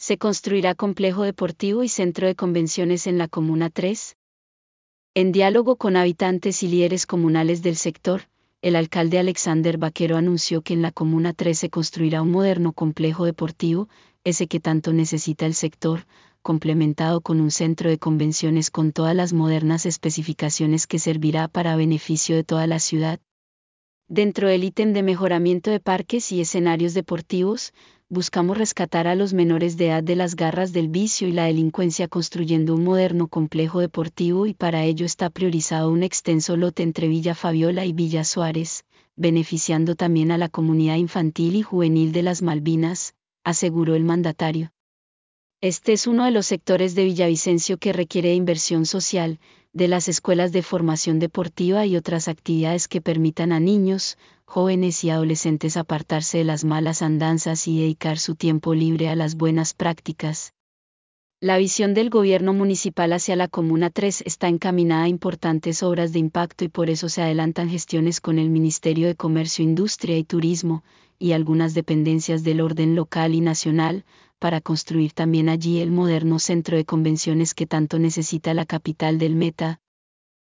¿Se construirá complejo deportivo y centro de convenciones en la Comuna 3? En diálogo con habitantes y líderes comunales del sector, el alcalde Alexander Vaquero anunció que en la Comuna 3 se construirá un moderno complejo deportivo, ese que tanto necesita el sector, complementado con un centro de convenciones con todas las modernas especificaciones que servirá para beneficio de toda la ciudad. Dentro del ítem de mejoramiento de parques y escenarios deportivos, buscamos rescatar a los menores de edad de las garras del vicio y la delincuencia construyendo un moderno complejo deportivo y para ello está priorizado un extenso lote entre Villa Fabiola y Villa Suárez, beneficiando también a la comunidad infantil y juvenil de las Malvinas, aseguró el mandatario. Este es uno de los sectores de Villavicencio que requiere de inversión social, de las escuelas de formación deportiva y otras actividades que permitan a niños, jóvenes y adolescentes apartarse de las malas andanzas y dedicar su tiempo libre a las buenas prácticas. La visión del gobierno municipal hacia la Comuna 3 está encaminada a importantes obras de impacto y por eso se adelantan gestiones con el Ministerio de Comercio, Industria y Turismo, y algunas dependencias del orden local y nacional, para construir también allí el moderno centro de convenciones que tanto necesita la capital del Meta,